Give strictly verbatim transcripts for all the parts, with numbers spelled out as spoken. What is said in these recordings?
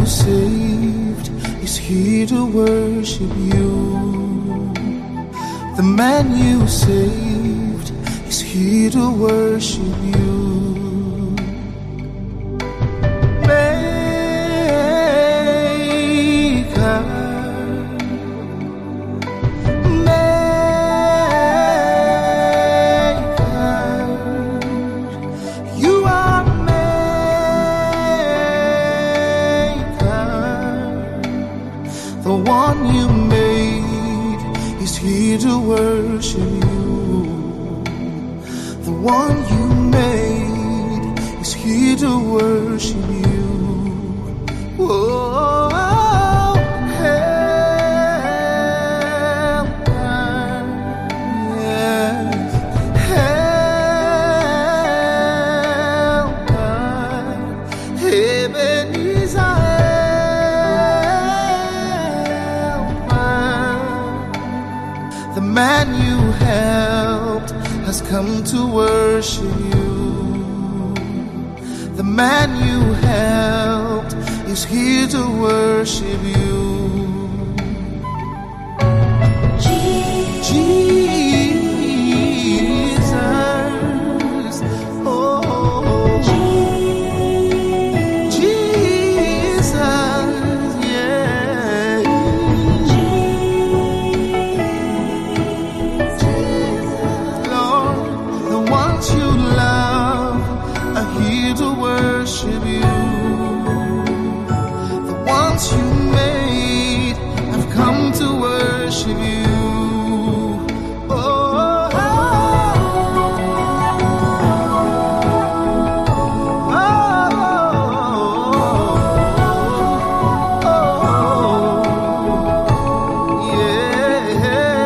saved is here to worship you. The man you saved is here to worship you. Maker, Maker, you are Maker. The one you made is here to worship you. The one you made is here to worship you. Whoa, help, yes, help, Ebenezer, help. The man you helped has come to worship you. The man you helped is here to worship you. Jesus, oh, Jesus, yeah. Lord, the ones you love are here to worship you. The ones you made have come to worship you. Oh, oh, oh, yeah.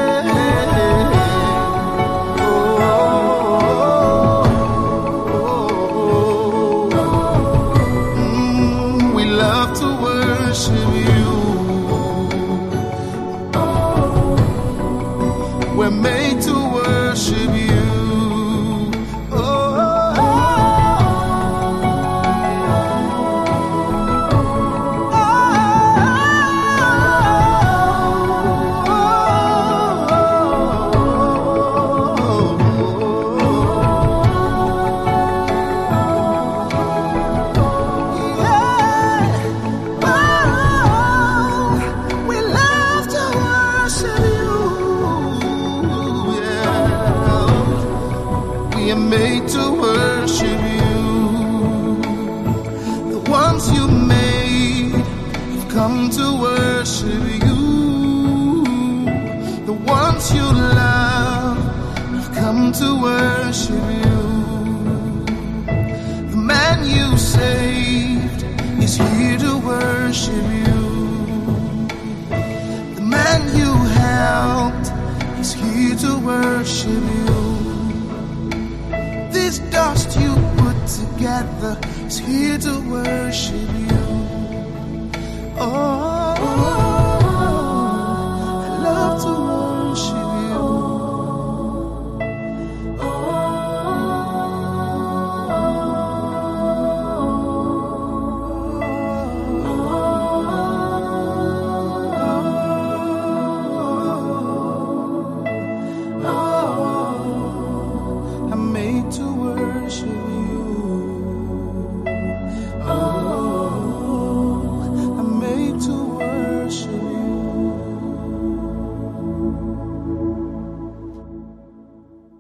We love to worship you. We're made to worship you. Oh, we love to worship you. Yeah. We are made to worship you. The ones you made have come to worship you. The ones you love have come to worship you. The man you saved is here to worship you. The man you helped is here to worship you. This dust you put together is here to worship you. Oh, I love to worship you. I'm made to worship you.